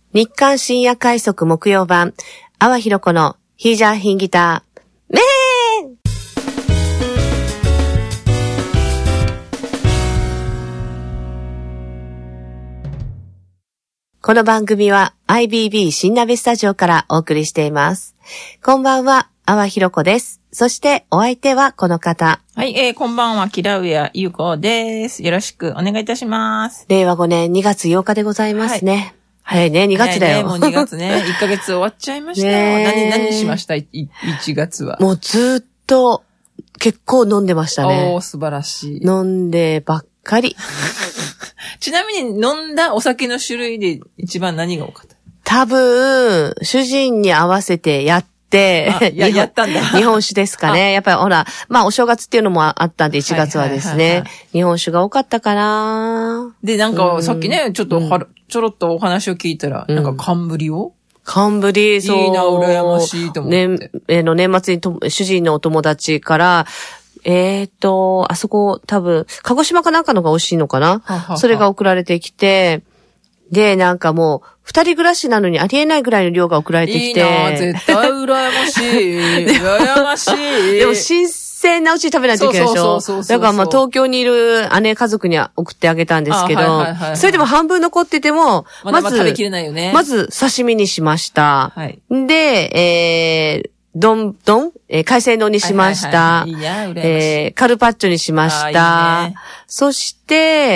日刊深夜快速木曜版、阿波ひろ子のヒージャーヒンギター。めーんこの番組は IBB 新鍋スタジオからお送りしています。こんばんは、阿波ひろ子です。そしてお相手はこの方。 はい、こんばんは、木田上優子です。よろしくお願いいたします。 令和5年2月8日でございますね。はい、早いね、2月だよ。 もう2月ね。1ヶ月終わっちゃいましたよ。何しました ?1 月は。 もうずっと結構飲んでましたね。 素晴らしい。 飲んでばっかり。 ちなみに飲んだお酒の種類で一番何が多かった？ 多分、主人に合わせてやったんだ。日本酒ですかね。やっぱりほら、まあお正月っていうのもあったんで1月はですね。日本酒が多かったかな。 で、なんかさっきね、ちょろっとお話を聞いたら、なんか寒をそう。 いいな、羨ましいと思って。 年末に主人のお友達から、あそこ多分、鹿児島かなんかのが美味しいのかな。それが送られてきて、で、なんかもう、二人暮らしなのにありえないぐらいの量が送られてきて。 いいな、絶対羨ましい。羨ましい。 でも新鮮なうちに食べないといけないでしょ。そう。だからまあ東京にいる姉家族には送ってあげたんですけど、それでも半分残ってても、 まず食べきれないよね。 まず刺身にしました。はい。で、海鮮丼にしました。カルパッチョにしました。いいね、そして、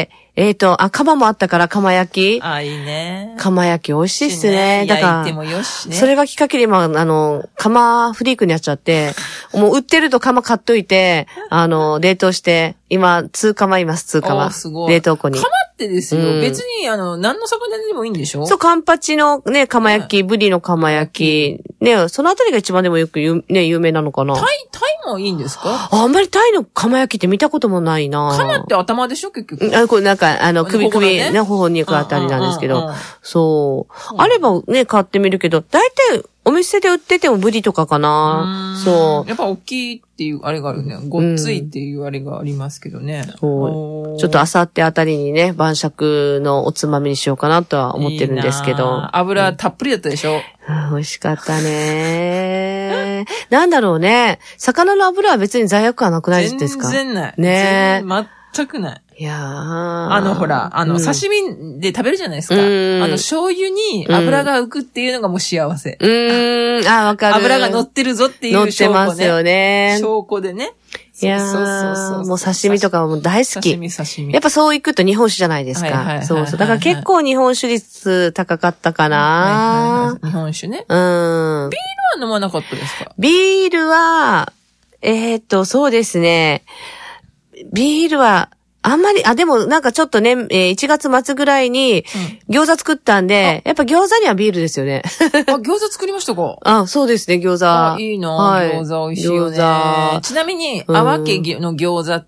釜もあったから釜焼き。 いいね。 釜焼き美味しいっすね。だから、 焼いてもよしね。 それがきっかけで今、釜フリークになっちゃって、もう売ってると釜買っといて、冷凍して、今、2釜います、2釜。 すごい。 冷凍庫に。 釜ってですよ。別に、何の魚でもいいんでしょ？ そう、カンパチのね、釜焼き、ブリの釜焼き。ね、そのあたりが一番でもよく有名なのかな。 タイもいいんですか？ あんまりタイの釜焼きって見たこともないな。 釜って頭でしょ結局。 これなんか、首ね、頬肉あたりなんですけど。そう。あればね、買ってみるけど、大体、お店で売っててもブリとかかな。そう。 やっぱ大きいっていうあれがあるね。ごっついっていうあれがありますけどね。 そう。ちょっとあさってあたりにね、晩酌のおつまみにしようかなとは思ってるんですけど。 油たっぷりだったでしょ？ 美味しかったね。なんだろうね。魚の油は別に罪悪感なくないですか？ 全然ない。 ね。 全くない。 いやー。 ほら、刺身で食べるじゃないですか。醤油に油が浮くっていうのがもう幸せ。 わかる。 油が乗ってるぞっていう証拠ね。 乗ってますよね。 証拠でね。 いやー、もう刺身とかも大好き。 刺身。 やっぱそう行くと日本酒じゃないですか。そうそう。だから結構日本酒率高かったかな。 日本酒ね。ビールは飲まなかったですか？ ビールは、そうですね。ビールは、あんまり、でもなんかちょっとね、1月末ぐらいに餃子作ったんで、やっぱ餃子にはビールですよね。 餃子作りましたか？ そうですね、餃子。 いいな、餃子美味しいよね。ちなみに、阿波家の餃子って、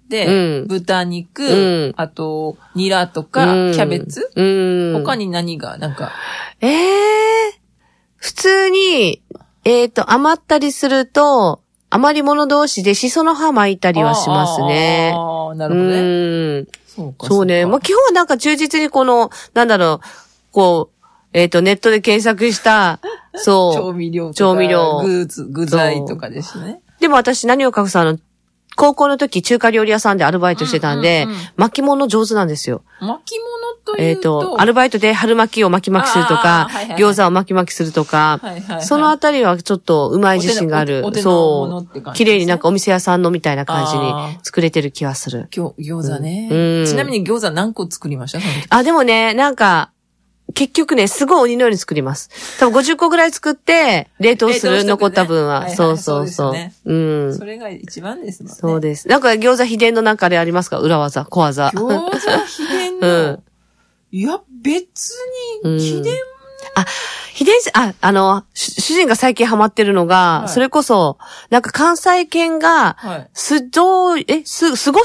豚肉、あと、ニラとか、キャベツ他に何が、なんか。 普通に、余ったりすると、余り物同士でシソの葉巻いたりはしますね。 なるほどね。 そうね。まあ、基本はなんか忠実になんだろう、ネットで検索した、そう。 調味料。具材とかですね。 でも私何を隠す高校の時中華料理屋さんでアルバイトしてたんで、巻物上手なんですよ。 巻物というとアルバイトで春巻きを巻き巻きするとか、餃子を巻き巻きするとか、そのあたりはちょっとうまい自信がある。そう。綺麗になんかお店屋さんのみたいな感じに作れてる気はする。 餃子ね。ちなみに餃子何個作りました？ でもね、なんか、結局ね、すごい鬼のように作ります。多分50個ぐらい作って、冷凍する、残った分は。そうそうそう。 それが一番ですもんね。 そうです。なんか餃子秘伝のなんかあれありますか？裏技、小技。 餃子秘伝のいや、別に秘伝秘伝主人が最近ハマってるのが、それこそ、なんか関西犬が、酢胡椒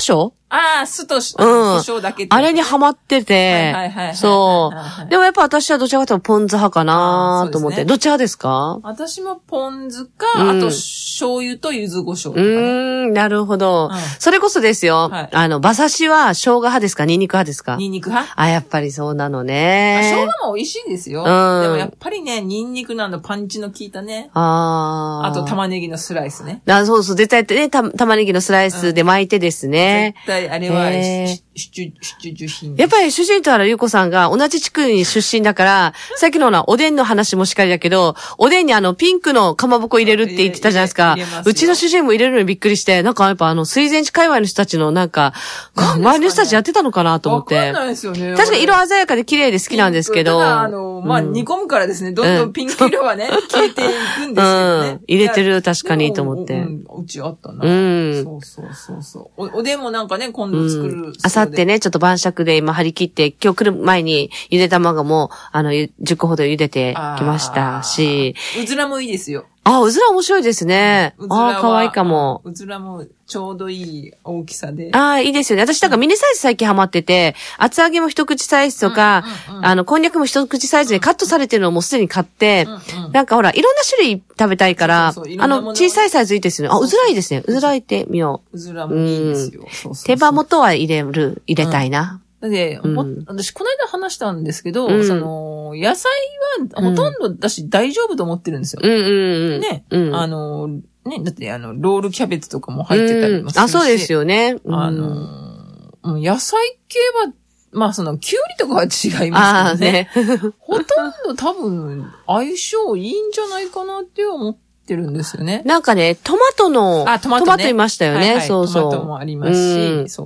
酢と胡椒だけ、 あれにハマってて、そう。でもやっぱ私はどちらかというとポン酢派かなと思って。どちらですか？ 私もポン酢か、あと醤油と柚子胡椒とかね。 なるほど。それこそですよ。馬刺しは生姜派ですか？ニンニク派ですか？ ニンニク派？ やっぱりそうなのね。 生姜も美味しいですよ。でもやっぱりね、ニンニクのパンチの効いたね。あと玉ねぎのスライスね。 そうそう、絶対ね、玉ねぎのスライスで巻いてですね。 絶対あれは必需品。 やっぱり主人とゆうこさんが同じ地区に出身だから、さっきのおでんの話もしっかりだけど、おでんにピンクのかまぼこ入れるって言ってたじゃないですか。うちの主人も入れるのにびっくりして、やっぱ水前寺界隈の人たちの周りの人たちやってたのかなと思って。 わかんないですよね。 確かに色鮮やかで綺麗で好きなんですけど。 煮込むからですね、どんどんピンク色はね、消えていくんですよね。 入れてる、確かにと思って。 うちあったな。そう。おでんも今度作る。 あさってね、ちょっと晩酌で今張り切って、今日来る前にゆで卵も、10個ほど茹でてきましたし。 うずらもいいですよ。 うずら面白いですね。可愛いかも。 うずらもちょうどいい大きさで。 いいですよね。私ミニサイズ最近ハマってて、厚揚げも一口サイズとか、こんにゃくも一口サイズでカットされてるのをもうすでに買って、いろんな種類食べたいから、小さいサイズいいですよね。うずらいいですね。うずらいてみよう。うずらもいいですよ。 手羽元は入れたいな。 で、私、この間話したんですけど、野菜はほとんど私大丈夫と思ってるんですよ。ね。だって、ロールキャベツとかも入ってたりもするし。 そうですよね。 野菜系は、キュウリとかは違いますけどね。ほとんど多分、相性いいんじゃないかなって思ってるんですよね。 トマトいましたよね。そうそう。 トマトもありますし、そう。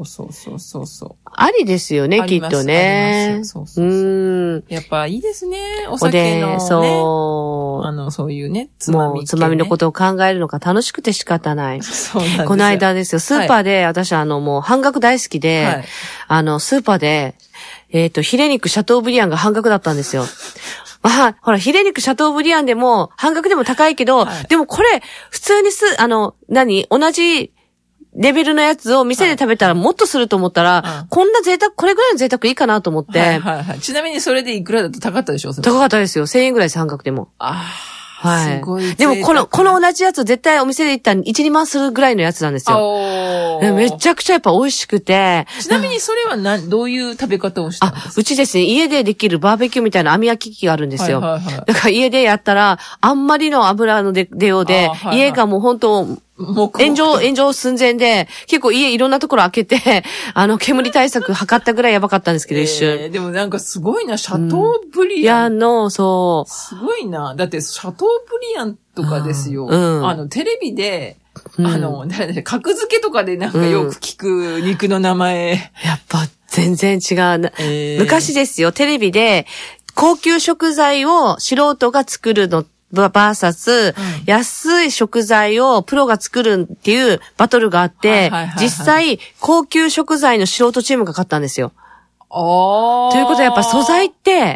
ありですよね、きっとね。 そう。やっぱいいですね、お酒のね。そういうね、つまみのことを考えるのが楽しくて仕方ない。 そうなんですよ。 この間ですよ、スーパーで、私もう半額大好きで、スーパーで、ヒレ肉シャトーブリアンが半額だったんですよ。ほら、ヒレ肉シャトーブリアンでも、半額でも高いけど、でもこれ、普通に同じレベルのやつを店で食べたらもっとすると思ったら、これぐらいの贅沢いいかなと思って。 ちなみにそれでいくらだと高かったでしょ？ 高かったですよ。1000円ぐらいです、半額でも。 すごい。 でもこの同じやつ絶対お店で行ったら1、2万するぐらいのやつなんですよ。めちゃくちゃやっぱ美味しくて。 ちなみにそれはどういう食べ方をしたんですか？ うちですね、家でできるバーベキューみたいな網焼き器があるんですよ。だから家でやったら、あんまりの油の出ようで、家がもう本当、炎上寸前で、結構家いろんなところ開けて、煙対策測ったぐらいやばかったんですけど、一瞬。 でもすごいな、シャトーブリアン。 そう。 すごいな。だって、シャトーブリアンとかですよ。テレビで、格付けとかでよく聞く肉の名前。 やっぱ、全然違う。昔ですよ、テレビで、高級食材を素人が作るの、バーサス、安い食材をプロが作るっていうバトルがあって、実際、高級食材の素人チームが勝ったんですよ。ということはやっぱ素材って、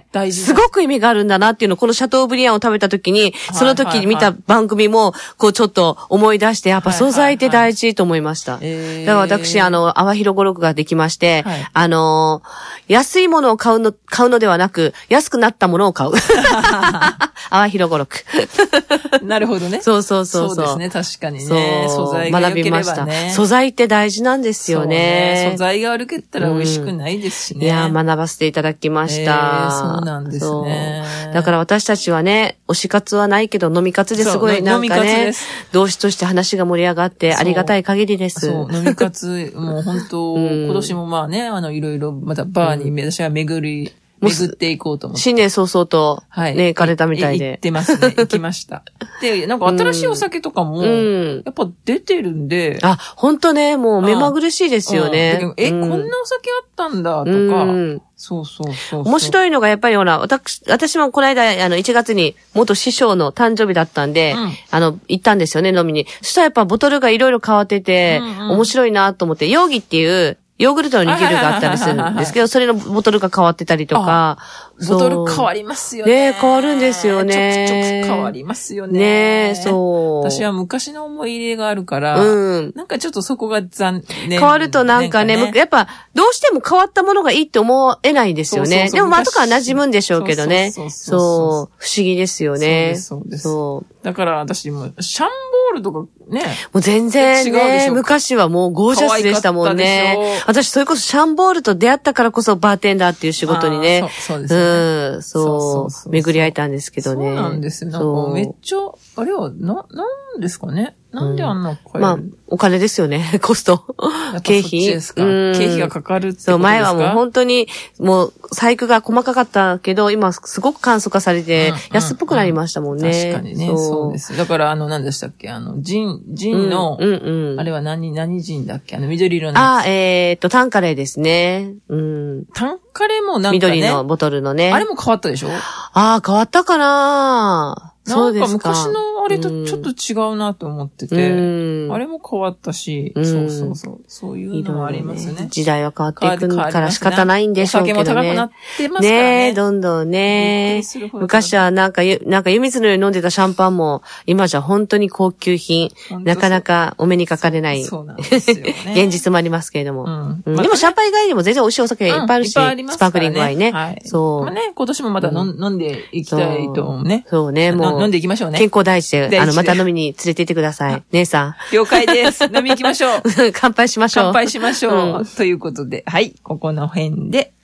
すごく意味があるんだなっていうのを、このシャトーブリアンを食べた時に、その時に見た番組も、ちょっと思い出して、やっぱ素材って大事と思いました。だから私、泡広語録ができまして、安いものを買うのではなく、安くなったものを買う。泡広語録。 なるほどね。 そう。 そうですね、確かにね。素材が良ければね。学びました。 素材って大事なんですよね。 素材が悪かったら美味しくないですしね。 学ばせていただきました。 そうなんですね。 だから私たちはね、推し活はないけど飲み活ですごい同志として話が盛り上がってありがたい限りです。 飲み活、もう本当、今年もいろいろまたバーに私は巡っていこうと思って。 新年早々と、行かれたみたいで。 行ってますね。行きました。で、新しいお酒とかも、やっぱ出てるんで。 ほんとね、もう目まぐるしいですよね。 こんなお酒あったんだ、とか。そう。 面白いのがやっぱり私もこの間、1月に元師匠の誕生日だったんで、行ったんですよね、飲みに。そしたらやっぱボトルがいろいろ変わってて、面白いなと思って、容疑っていう、 ヨーグルトの握るがあったりするんですけど、それのボトルが変わってたりとか。 ボトル変わりますよね。 ね、変わるんですよね。 ちょくちょく変わりますよね。 ね、そう。 私は昔の思い入れがあるから、なんかちょっとそこが残念。 変わるとなんかね、やっぱ、どうしても変わったものがいいって思えないんですよね。でも後から馴染むんでしょうけどね。そう。不思議ですよね。 そうです。だから私も、シャンボールとかね。 もう全然ね、昔はもうゴージャスでしたもんね。私それこそシャンボールと出会ったからこそバーテンダーっていう仕事にね。 そうですね。 そう。巡り合えたんですけどね。 そうなんですよ。なんかめっちゃ、あれは、なんですかね。なんであんな買える？ まあ、お金ですよね。コスト。経費。 経費がかかるってことですか？ そう、前はもう本当に、もう、細工が細かかったけど、今すごく簡素化されて、安っぽくなりましたもんね。 確かにね。そうです。だから何でしたっけジンの、あれは何ジンだっけ緑色のやつ。 タンカレーですね。 タンカレーもなんかね。 緑のボトルのね。 あれも変わったでしょ？ 変わったかな？そうですか。 昔のあれとちょっと違うなと思ってて、あれも変わったし、そういうのもありますね。 時代は変わっていくから仕方ないんでしょうけどね。 お酒も高くなってますからね。 どんどんね。昔はなんか湯水のように飲んでたシャンパンも、今じゃ本当に高級品、なかなかお目にかかれない。 そうなんですよね。 現実もありますけれども。でもシャンパン以外にも全然美味しいお酒いっぱいあるし、スパークリングワインね。そう。 まあね、今年もまた飲んでいきたいと思うね。 そうね、もう。 飲んでいきましょうね。 健康第一で、また飲みに連れて行ってください。姉さん。 了解です。飲み行きましょう。 乾杯しましょう。 乾杯しましょう。ということで、はい、ここの辺で。